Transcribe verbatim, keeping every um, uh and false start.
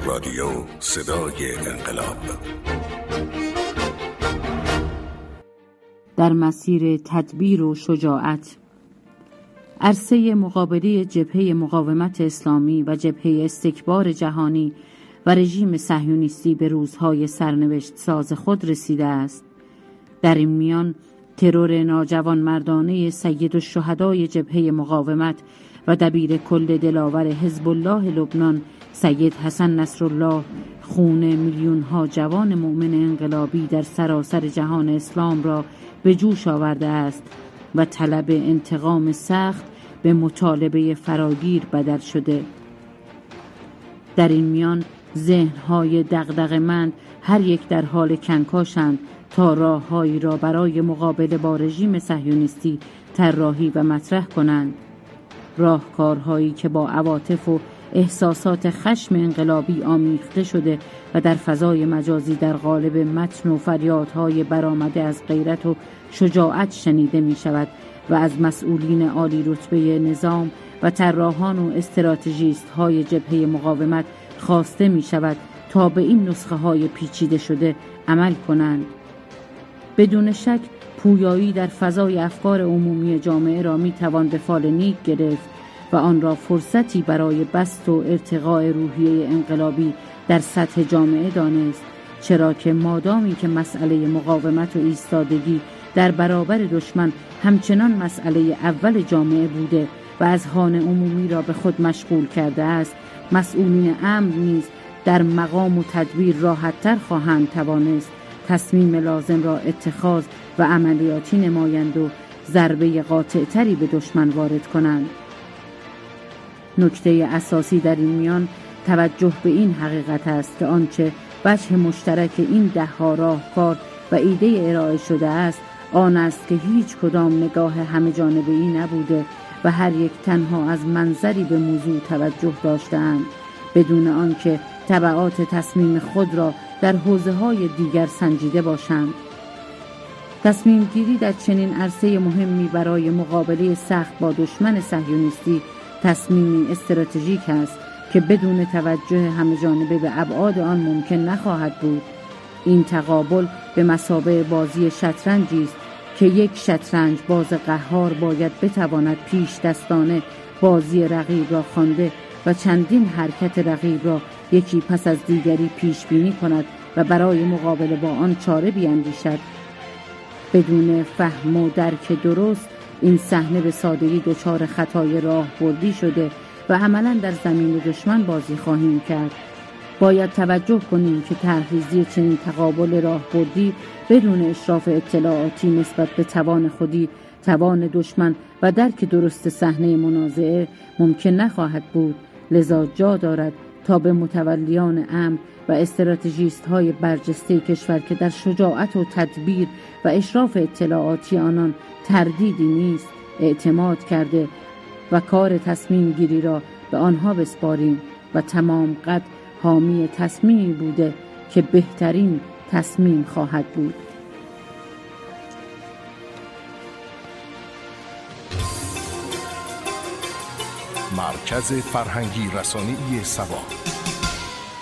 رادیو صدای انقلاب. در مسیر تدبیر و شجاعت، عرصه مقابله جبهه مقاومت اسلامی و جبهه استکبار جهانی و رژیم صهیونیستی به روزهای سرنوشت ساز خود رسیده است. در این میان ترور ناجوانمردانه سید الشهدای جبهه مقاومت و دبیر کل دلاور حزب الله لبنان سید حسن نصرالله خون میلیون ها جوان مؤمن انقلابی در سراسر جهان اسلام را به جوش آورده است و طلب انتقام سخت به مطالبه فراگیر بدل شده. در این میان ذهن‌های دغدغه‌مند هر یک در حال کنکاشند تا راه‌هایی را برای مقابله با رژیم صهیونیستی طراحی و مطرح کنند. راهکارهایی که با عواطف و احساسات خشم انقلابی آمیخته شده و در فضای مجازی در قالب متن و فریادهای برآمده از غیرت و شجاعت شنیده می شود و از مسئولین عالی رتبه نظام و طراحان و استراتژیست های جبهه مقاومت خواسته می شود تا به این نسخه های پیچیده شده عمل کنند. بدون شک پویایی در فضای افکار عمومی جامعه را می توان به فال نیک گرفت و آن را فرصتی برای بسط و ارتقاء روحیه انقلابی در سطح جامعه دانست، چرا که مادامی که مسئله مقاومت و ایستادگی در برابر دشمن همچنان مسئله اول جامعه بوده و اذهان عمومی را به خود مشغول کرده است، مسئولین امر نیز در مقام و تدبیر راحت‌تر خواهند توانست تصمیم لازم را اتخاذ و عملیاتی نمایند و ضربه قاطع‌تری به دشمن وارد کنند. نکته اساسی در این میان توجه به این حقیقت است که آنچه وجه مشترک این ده ها راهکار و ایده ارائه شده است آن است که هیچ کدام نگاه همه جانبه‌ای نبوده و هر یک تنها از منظری به موضوع توجه داشته‌اند بدون آنکه تبعات تصمیم خود را در حوزه‌های دیگر سنجیده باشند. تصمیم گیری در چنین عرصه مهمی برای مقابله سخت با دشمن صهیونیستی تصمیمی استراتژیک است که بدون توجه همه جانبه به ابعاد آن ممکن نخواهد بود. این تقابل به مثابه بازی شطرنجی است که یک شطرنج باز قهار باید بتواند پیش دستانه بازی رقیب را خوانده و چندین حرکت رقیب را یکی پس از دیگری پیش بینی کند و برای مقابله با آن چاره بیندیشد. بدون فهم و درک درست این صحنه به سادگی دچار خطای راهبردی شده و عملاً در زمین دشمن بازی خواهیم کرد. باید توجه کنیم که طرحریزی چنین تقابل راهبردی بدون اشراف اطلاعاتی نسبت به توان خودی، توان دشمن و درک درست صحنه منازعه ممکن نخواهد بود. لذا جا دارد تا به متولیان امر و استراتژیست های برجسته کشور که در شجاعت و تدبیر و اشراف اطلاعاتی آنان تردیدی نیست اعتماد کرده و کار تصمیم گیری را به آنها بسپاریم و تمام قد حامی تصمیمی بوده که بهترین تصمیم خواهد بود. مرکز فرهنگی رسانه‌ای سبا.